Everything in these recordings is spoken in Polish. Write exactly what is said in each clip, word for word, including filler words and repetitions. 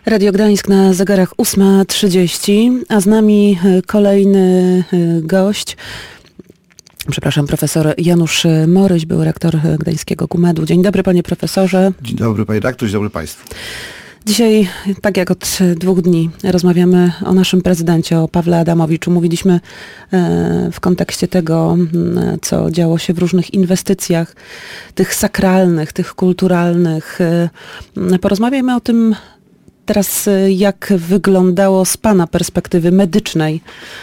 Radio Gdańsk na zegarach ósma trzydzieści, a z nami kolejny gość. Przepraszam, profesor Janusz Moryś, był rektor Gdańskiego GUMED-u. Dzień dobry, panie profesorze. Dzień dobry, panie redaktor, dzień dobry państwu. Dzisiaj, tak jak od dwóch dni, rozmawiamy o naszym prezydencie, o Pawle Adamowiczu. Mówiliśmy w kontekście tego, co działo się w różnych inwestycjach, tych sakralnych, tych kulturalnych. Porozmawiajmy o tym teraz, jak wyglądało z pana perspektywy medycznej,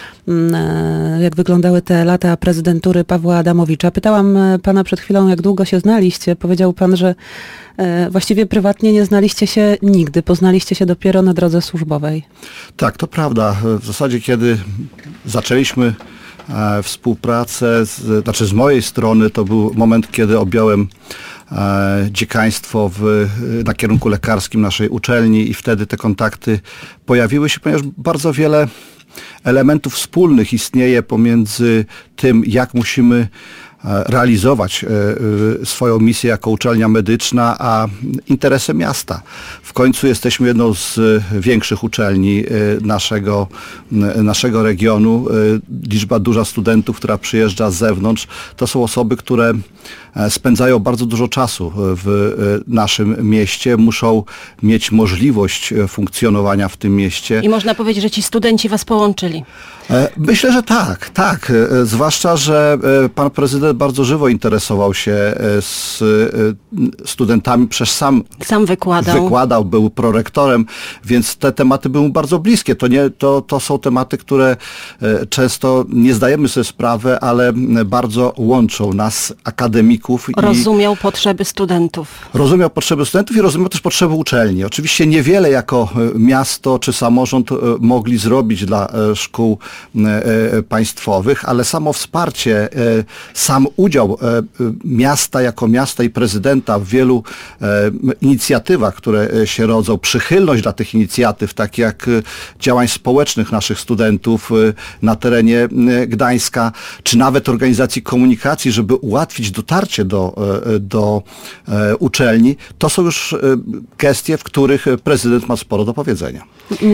jak wyglądały te lata prezydentury Pawła Adamowicza. Pytałam pana przed chwilą, jak długo się znaliście. Powiedział pan, że właściwie prywatnie nie znaliście się nigdy, poznaliście się dopiero na drodze służbowej. Tak, to prawda. W zasadzie, kiedy zaczęliśmy współpracę, z, znaczy z mojej strony, to był moment, kiedy objąłem dziekaństwo w, na kierunku lekarskim naszej uczelni i wtedy te kontakty pojawiły się, ponieważ bardzo wiele elementów wspólnych istnieje pomiędzy tym, jak musimy realizować swoją misję jako uczelnia medyczna, a interesem miasta. W końcu jesteśmy jedną z większych uczelni naszego, naszego regionu. Liczba duża studentów, która przyjeżdża z zewnątrz, to są osoby, które spędzają bardzo dużo czasu w naszym mieście, muszą mieć możliwość funkcjonowania w tym mieście. I można powiedzieć, że ci studenci was połączyli. Myślę, że tak, tak. Zwłaszcza, że pan prezydent bardzo żywo interesował się z studentami, przecież sam, sam wykładał. wykładał, był prorektorem, więc te tematy były mu bardzo bliskie. To, nie, to, to są tematy, które często nie zdajemy sobie sprawy, ale bardzo łączą nas, akademików. Rozumiał i potrzeby studentów. Rozumiał potrzeby studentów i rozumiał też potrzeby uczelni. Oczywiście niewiele jako miasto czy samorząd mogli zrobić dla szkół państwowych, ale samo wsparcie, sam udział miasta jako miasta i prezydenta w wielu inicjatywach, które się rodzą, przychylność dla tych inicjatyw, tak jak działań społecznych naszych studentów na terenie Gdańska, czy nawet organizacji komunikacji, żeby ułatwić dotarcie do, do uczelni, to są już gestie, w których prezydent ma sporo do powiedzenia.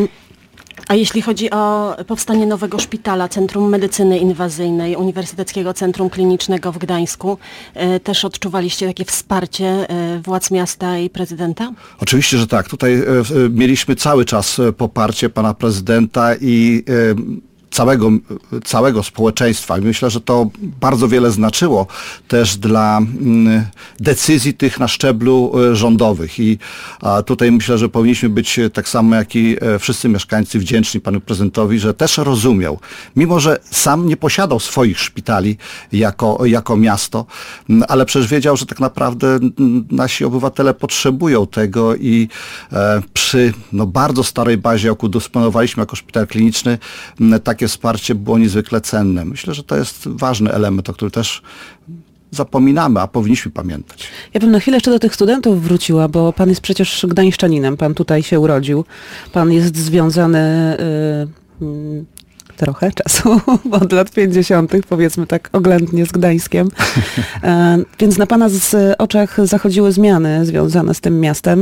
A jeśli chodzi o powstanie nowego szpitala, Centrum Medycyny Inwazyjnej, Uniwersyteckiego Centrum Klinicznego w Gdańsku, też odczuwaliście takie wsparcie władz miasta i prezydenta? Oczywiście, że tak. Tutaj mieliśmy cały czas poparcie pana prezydenta i całego, całego społeczeństwa. Myślę, że to bardzo wiele znaczyło też dla decyzji tych na szczeblu rządowych i tutaj myślę, że powinniśmy być tak samo jak i wszyscy mieszkańcy wdzięczni panu prezydentowi, że też rozumiał, mimo że sam nie posiadał swoich szpitali jako, jako miasto, ale przecież wiedział, że tak naprawdę nasi obywatele potrzebują tego i przy no, bardzo starej bazie, jaką dysponowaliśmy jako szpital kliniczny, takie wsparcie było niezwykle cenne. Myślę, że to jest ważny element, o którym też zapominamy, a powinniśmy pamiętać. Ja bym na chwilę jeszcze do tych studentów wróciła, bo pan jest przecież gdańszczaninem, pan tutaj się urodził, pan jest związany yy, yy, trochę czasu, od lat pięćdziesiątych, powiedzmy tak oględnie, z Gdańskiem. E, więc na pana z oczach zachodziły zmiany związane z tym miastem.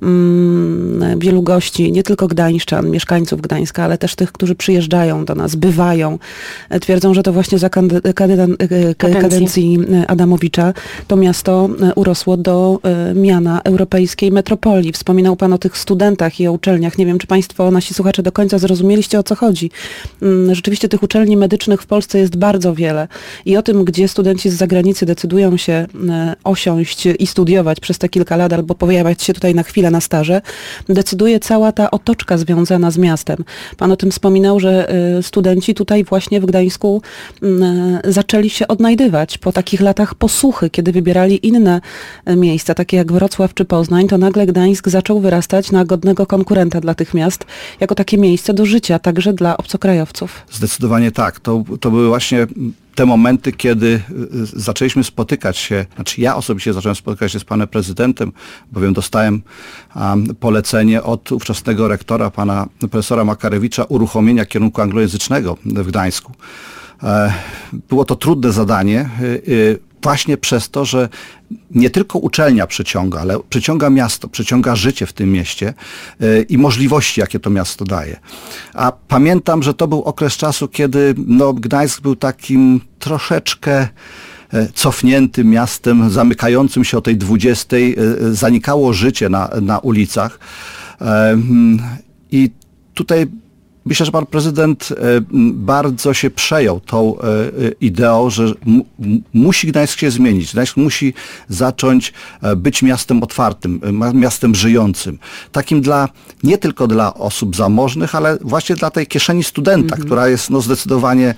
Mm, wielu gości, nie tylko gdańszczan, mieszkańców Gdańska, ale też tych, którzy przyjeżdżają do nas, bywają, e, twierdzą, że to właśnie za kandy- kadencji. kadencji Adamowicza to miasto urosło do e, miana europejskiej metropolii. Wspominał pan o tych studentach i o uczelniach. Nie wiem, czy państwo, nasi słuchacze, do końca zrozumieliście, o co chodzi. Mm, Rzeczywiście tych uczelni medycznych w Polsce jest bardzo wiele i o tym, gdzie studenci z zagranicy decydują się osiąść i studiować przez te kilka lat albo pojawiać się tutaj na chwilę na staże, decyduje cała ta otoczka związana z miastem. Pan o tym wspominał, że studenci tutaj właśnie w Gdańsku zaczęli się odnajdywać po takich latach posłuchy, kiedy wybierali inne miejsca, takie jak Wrocław czy Poznań, to nagle Gdańsk zaczął wyrastać na godnego konkurenta dla tych miast, jako takie miejsce do życia, także dla obcokrajowców. Zdecydowanie tak. To, to były właśnie te momenty, kiedy zaczęliśmy spotykać się, znaczy ja osobiście zacząłem spotykać się z panem prezydentem, bowiem dostałem um, polecenie od ówczesnego rektora, pana profesora Makarewicza, uruchomienia kierunku anglojęzycznego w Gdańsku. E, było to trudne zadanie. E, właśnie przez to, że nie tylko uczelnia przyciąga, ale przyciąga miasto, przyciąga życie w tym mieście yy, i możliwości, jakie to miasto daje. A pamiętam, że to był okres czasu, kiedy no, Gdańsk był takim troszeczkę cofniętym miastem, zamykającym się o tej dwudziestej, zanikało życie na, na ulicach. I tutaj myślę, że pan prezydent bardzo się przejął tą ideą, że mu, musi Gdańsk się zmienić. Gdańsk musi zacząć być miastem otwartym, miastem żyjącym. Takim dla, nie tylko dla osób zamożnych, ale właśnie dla tej kieszeni studenta, mm-hmm. która jest no, zdecydowanie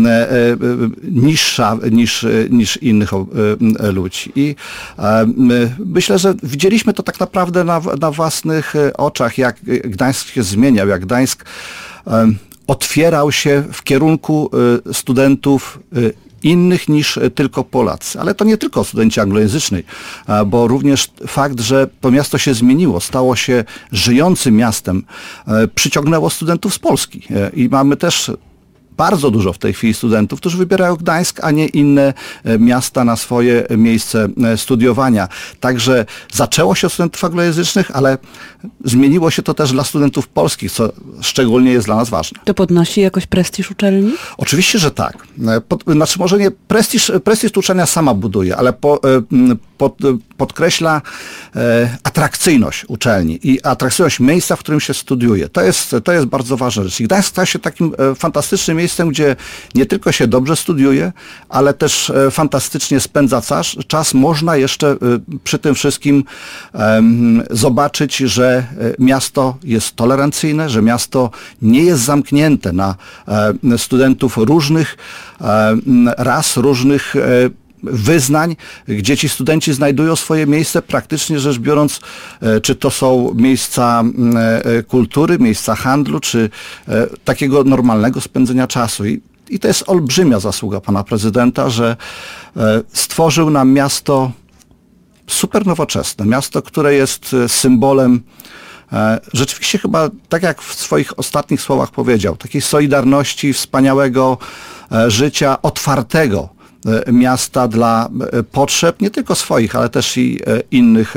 niższa niż, niż innych ludzi. I myślę, że widzieliśmy to tak naprawdę na, na własnych oczach, jak Gdańsk się zmieniał, jak Gdańsk otwierał się w kierunku studentów innych niż tylko Polacy. Ale to nie tylko studenci anglojęzyczni, bo również fakt, że to miasto się zmieniło, stało się żyjącym miastem, przyciągnęło studentów z Polski. I mamy też bardzo dużo w tej chwili studentów, którzy wybierają Gdańsk, a nie inne miasta na swoje miejsce studiowania. Także zaczęło się od studentów anglojęzycznych, ale zmieniło się to też dla studentów polskich, co szczególnie jest dla nas ważne. To podnosi jakoś prestiż uczelni? Oczywiście, że tak. Pod, znaczy może nie prestiż, prestiż uczelnia sama buduje, ale po, pod, podkreśla e, atrakcyjność uczelni i atrakcyjność miejsca, w którym się studiuje. To jest, to jest bardzo ważna rzecz. I Gdańsk stał się takim e, fantastycznym miejscem, gdzie nie tylko się dobrze studiuje, ale też e, fantastycznie spędza czas. czas. Można jeszcze e, przy tym wszystkim e, zobaczyć, że e, miasto jest tolerancyjne, że miasto nie jest zamknięte na e, studentów różnych e, ras, różnych e, wyznań, gdzie ci studenci znajdują swoje miejsce, praktycznie rzecz biorąc, czy to są miejsca kultury, miejsca handlu, czy takiego normalnego spędzenia czasu. I, i to jest olbrzymia zasługa pana prezydenta, że stworzył nam miasto super nowoczesne, miasto, które jest symbolem rzeczywiście chyba, tak jak w swoich ostatnich słowach powiedział, takiej solidarności, wspaniałego życia, otwartego miasta dla potrzeb nie tylko swoich, ale też i innych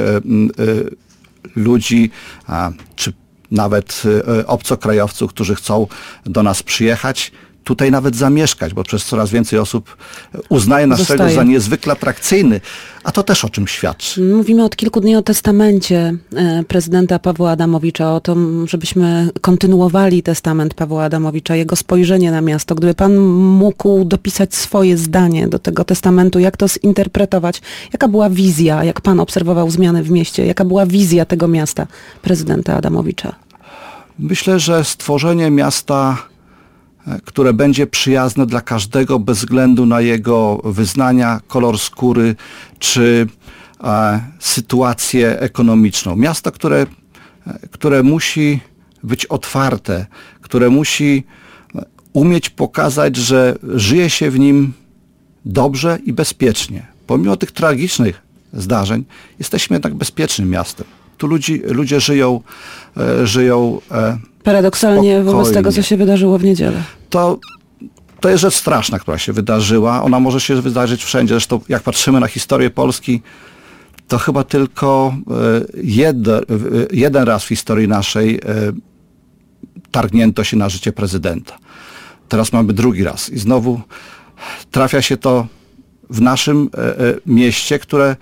ludzi, czy nawet obcokrajowców, którzy chcą do nas przyjechać, tutaj nawet zamieszkać, bo przez coraz więcej osób uznaje nasz kraj za niezwykle atrakcyjny, a to też o czym świadczy. Mówimy od kilku dni o testamencie prezydenta Pawła Adamowicza, o tym, żebyśmy kontynuowali testament Pawła Adamowicza, jego spojrzenie na miasto. Gdyby pan mógł dopisać swoje zdanie do tego testamentu, jak to zinterpretować? Jaka była wizja, jak pan obserwował zmiany w mieście, jaka była wizja tego miasta prezydenta Adamowicza? Myślę, że stworzenie miasta, które będzie przyjazne dla każdego bez względu na jego wyznania, kolor skóry czy e, sytuację ekonomiczną. Miasto, które, które musi być otwarte, które musi umieć pokazać, że żyje się w nim dobrze i bezpiecznie. Pomimo tych tragicznych zdarzeń jesteśmy jednak bezpiecznym miastem. Tu ludzi, ludzie żyją, e, żyją e, paradoksalnie spokojnie. Wobec tego, co się wydarzyło w niedzielę. To, to jest rzecz straszna, która się wydarzyła. Ona może się wydarzyć wszędzie. Zresztą jak patrzymy na historię Polski, to chyba tylko jeden, jeden raz w historii naszej targnięto się na życie prezydenta. Teraz mamy drugi raz. I znowu trafia się to w naszym mieście, które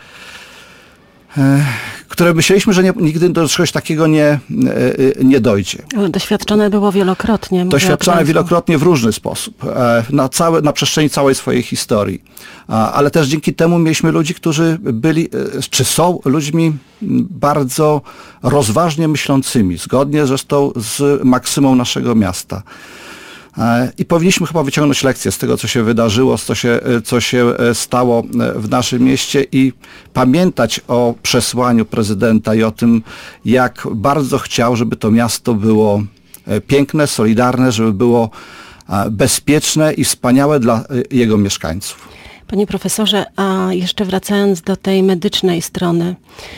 które myśleliśmy, że nie, nigdy do czegoś takiego nie, nie dojdzie. Doświadczone było wielokrotnie. Doświadczone wielokrotnie w różny sposób, na, całe, na przestrzeni całej swojej historii. Ale też dzięki temu mieliśmy ludzi, którzy byli, czy są ludźmi bardzo rozważnie myślącymi, zgodnie zresztą z maksymą naszego miasta. I powinniśmy chyba wyciągnąć lekcję z tego, co się wydarzyło, co się, co się stało w naszym mieście i pamiętać o przesłaniu prezydenta i o tym, jak bardzo chciał, żeby to miasto było piękne, solidarne, żeby było bezpieczne i wspaniałe dla jego mieszkańców. Panie profesorze, a jeszcze wracając do tej medycznej strony,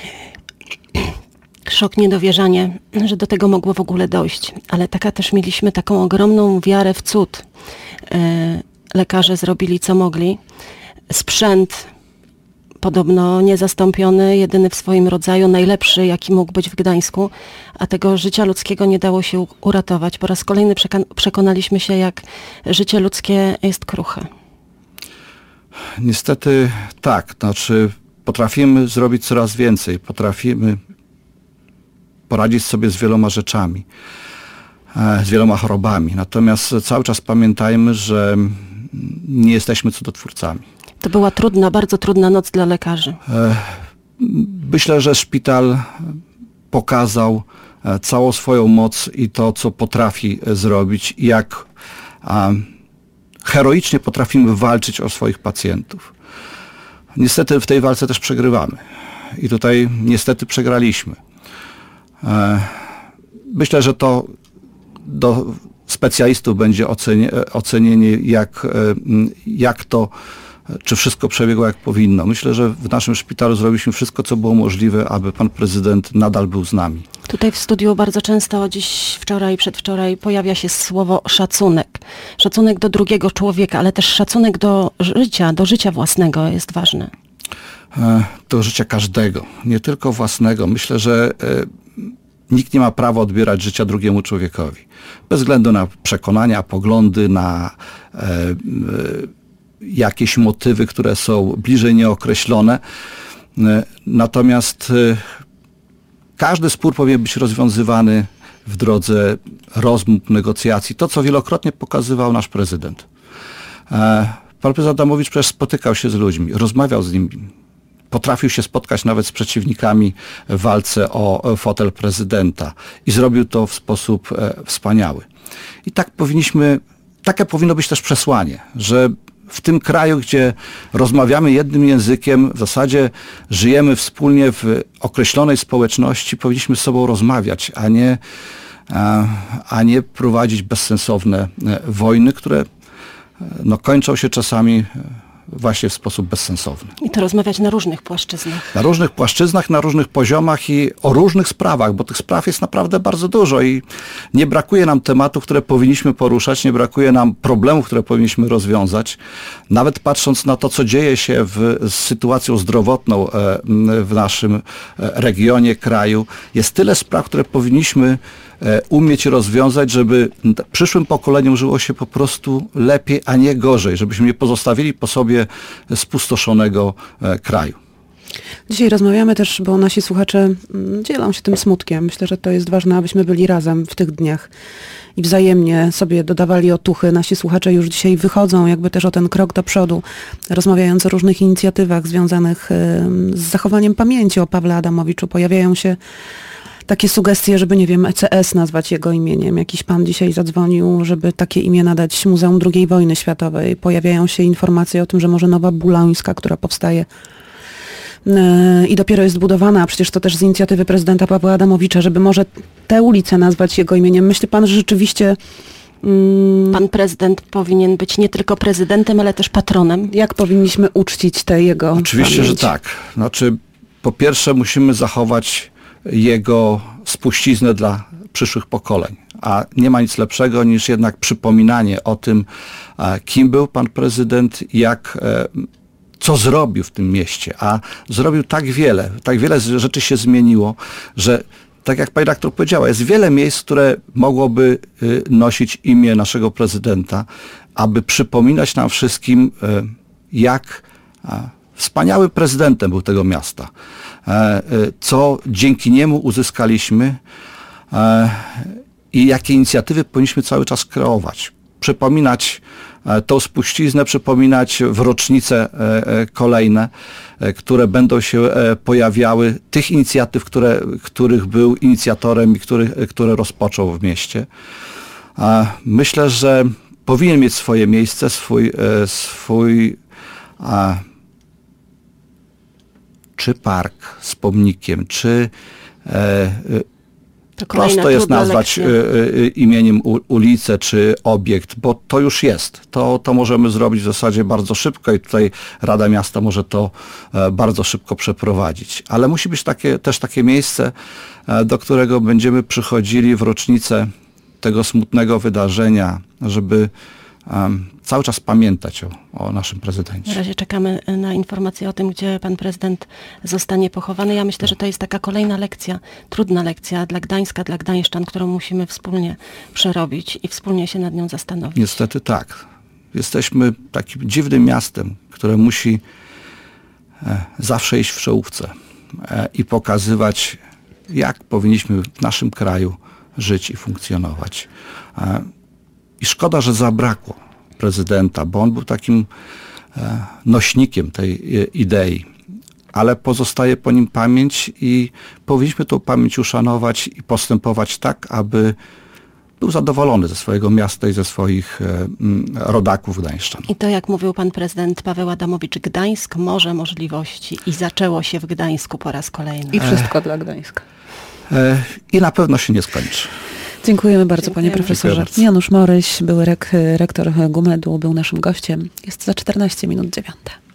szok, niedowierzanie, że do tego mogło w ogóle dojść. Ale taka też mieliśmy taką ogromną wiarę w cud. Lekarze zrobili co mogli. Sprzęt podobno niezastąpiony, jedyny w swoim rodzaju, najlepszy, jaki mógł być w Gdańsku, a tego życia ludzkiego nie dało się uratować. Po raz kolejny przekonaliśmy się, jak życie ludzkie jest kruche. Niestety tak, znaczy potrafimy zrobić coraz więcej, potrafimy poradzić sobie z wieloma rzeczami, z wieloma chorobami. Natomiast cały czas pamiętajmy, że nie jesteśmy cudotwórcami. To była trudna, bardzo trudna noc dla lekarzy. Myślę, że szpital pokazał całą swoją moc i to, co potrafi zrobić, jak heroicznie potrafimy walczyć o swoich pacjentów. Niestety w tej walce też przegrywamy. I tutaj niestety przegraliśmy. Myślę, że to do specjalistów będzie ocenie, ocenienie, jak, jak to, czy wszystko przebiegło jak powinno. Myślę, że w naszym szpitalu zrobiliśmy wszystko, co było możliwe, aby pan prezydent nadal był z nami. Tutaj w studiu bardzo często, dziś, wczoraj, przedwczoraj pojawia się słowo szacunek. Szacunek do drugiego człowieka, ale też szacunek do życia, do życia własnego jest ważny. Do życia każdego, nie tylko własnego. Myślę, że nikt nie ma prawa odbierać życia drugiemu człowiekowi. Bez względu na przekonania, poglądy, na e, e, jakieś motywy, które są bliżej nieokreślone. E, natomiast e, każdy spór powinien być rozwiązywany w drodze rozmów, negocjacji. To, co wielokrotnie pokazywał nasz prezydent. E, pan prezydent Adamowicz przecież spotykał się z ludźmi, rozmawiał z nimi. Potrafił się spotkać nawet z przeciwnikami w walce o fotel prezydenta i zrobił to w sposób e, wspaniały. I tak powinniśmy, takie powinno być też przesłanie, że w tym kraju, gdzie rozmawiamy jednym językiem, w zasadzie żyjemy wspólnie w określonej społeczności, powinniśmy z sobą rozmawiać, a nie, a, a nie prowadzić bezsensowne e, wojny, które e, no, kończą się czasami właśnie w sposób bezsensowny. I to rozmawiać na różnych płaszczyznach. Na różnych płaszczyznach, na różnych poziomach i o różnych sprawach, bo tych spraw jest naprawdę bardzo dużo i nie brakuje nam tematów, które powinniśmy poruszać, nie brakuje nam problemów, które powinniśmy rozwiązać. Nawet patrząc na to, co dzieje się w, z sytuacją zdrowotną w naszym regionie, kraju, jest tyle spraw, które powinniśmy umieć rozwiązać, żeby przyszłym pokoleniom żyło się po prostu lepiej, a nie gorzej, żebyśmy nie pozostawili po sobie spustoszonego kraju. Dzisiaj rozmawiamy też, bo nasi słuchacze dzielą się tym smutkiem. Myślę, że to jest ważne, abyśmy byli razem w tych dniach i wzajemnie sobie dodawali otuchy. Nasi słuchacze już dzisiaj wychodzą jakby też o ten krok do przodu, rozmawiając o różnych inicjatywach związanych z zachowaniem pamięci o Pawle Adamowiczu. Pojawiają się takie sugestie, żeby, nie wiem, E C S nazwać jego imieniem. Jakiś pan dzisiaj zadzwonił, żeby takie imię nadać Muzeum drugiej Wojny Światowej. Pojawiają się informacje o tym, że może Nowa Bulańska, która powstaje i dopiero jest budowana, a przecież to też z inicjatywy prezydenta Pawła Adamowicza, żeby może tę ulicę nazwać jego imieniem. Myśli pan, że rzeczywiście... Mm, pan prezydent powinien być nie tylko prezydentem, ale też patronem? Jak powinniśmy uczcić tę jego Oczywiście, pamięć? że tak. Znaczy, po pierwsze musimy zachować jego spuściznę dla przyszłych pokoleń. A nie ma nic lepszego niż jednak przypominanie o tym, kim był pan prezydent, jak, co zrobił w tym mieście. A zrobił tak wiele, tak wiele rzeczy się zmieniło, że tak jak pani redaktor powiedziała, jest wiele miejsc, które mogłoby nosić imię naszego prezydenta, aby przypominać nam wszystkim, jak wspaniałym prezydentem był tego miasta, co dzięki niemu uzyskaliśmy i jakie inicjatywy powinniśmy cały czas kreować. Przypominać tą spuściznę, przypominać w rocznice kolejne, które będą się pojawiały, tych inicjatyw, które, których był inicjatorem i których, które rozpoczął w mieście. Myślę, że powinien mieć swoje miejsce, swój, swój czy park z pomnikiem, czy e, prosto jest nazwać e, e, imieniem u, ulicę, czy obiekt, bo to już jest. To, to możemy zrobić w zasadzie bardzo szybko i tutaj Rada Miasta może to e, bardzo szybko przeprowadzić. Ale musi być takie, też takie miejsce, e, do którego będziemy przychodzili w rocznicę tego smutnego wydarzenia, żeby cały czas pamiętać o, o naszym Na prezydencie. razie czekamy na informacje o tym, gdzie pan prezydent zostanie pochowany. Ja myślę, że to jest taka kolejna lekcja, trudna lekcja dla Gdańska, dla gdańszczan, którą musimy wspólnie przerobić i wspólnie się nad nią zastanowić. Niestety tak. Jesteśmy takim dziwnym miastem, które musi e, zawsze iść w czołówce e, i pokazywać, jak powinniśmy w naszym kraju żyć i funkcjonować. E, I szkoda, że zabrakło prezydenta, bo on był takim e, nośnikiem tej e, idei, ale pozostaje po nim pamięć i powinniśmy tą pamięć uszanować i postępować tak, aby był zadowolony ze swojego miasta i ze swoich e, m, rodaków gdańszczan. I to, jak mówił pan prezydent Paweł Adamowicz, Gdańsk może możliwości i zaczęło się w Gdańsku po raz kolejny. I wszystko e... dla Gdańska. E, I na pewno się nie skończy. Dziękujemy bardzo, Dziękujemy. panie profesorze. Dziękuję bardzo. Janusz Moryś, były rek, rektor Gumedu, był naszym gościem. Jest za czternaście minut dziewiąta.